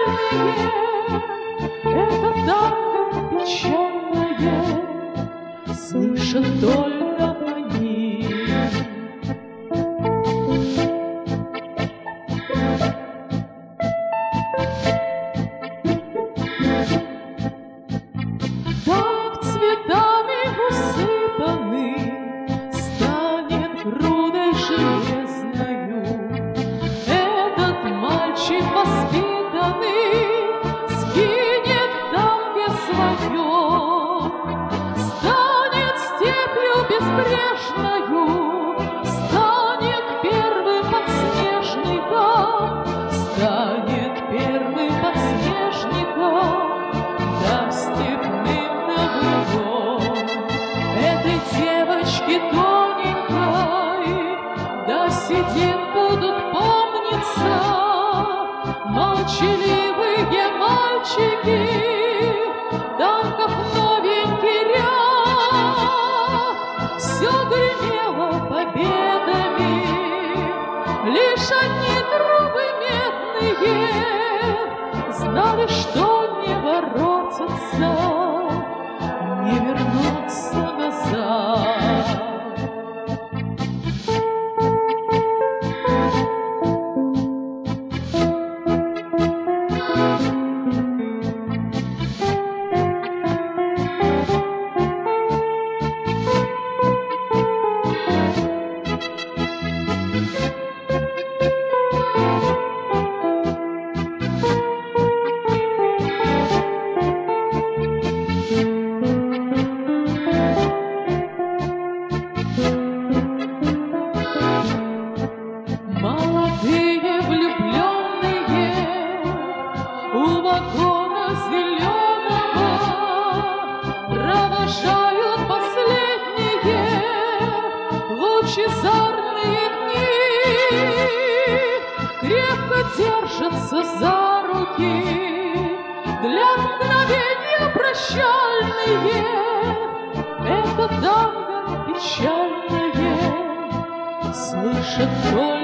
это танго печальное, слышат только они. Так цветами усыпанный станет грудой железною этот мальчик воспитанный, скинет танге свое, станет степью безбрежною, станет первым подснежником, станет первым подснежником, да степным навыгом этой девочки тоненькой до седин будут помниться молчаливые мальчики, танков новенький ряд. Все гремело победами, лишь одни трубы медные знали, что не воротятся, не вернуться назад. Молодые влюбленные у вагона зеленого провожают последние лучезарные дни, крепко держатся за руки для мгновения прощальные. Это танго печальное слышат только